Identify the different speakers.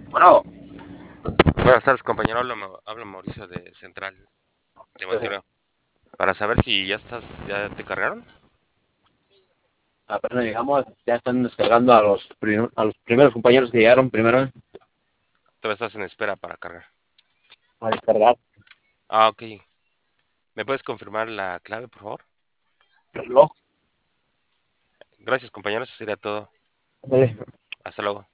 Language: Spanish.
Speaker 1: Bueno,
Speaker 2: Buenas tardes, compañero. Habla Mauricio de Central de Monitoreo. Para saber si ya te cargaron.
Speaker 1: apenas llegamos, ya están descargando a a los primeros compañeros que llegaron primero
Speaker 2: Todavía estás en espera para cargar.
Speaker 1: a descargar
Speaker 2: Ah, ok. ¿Me puedes confirmar la clave, por favor?
Speaker 1: el reloj.
Speaker 2: Gracias, compañero. Eso sería todo.
Speaker 1: Ándale.
Speaker 2: Hasta luego.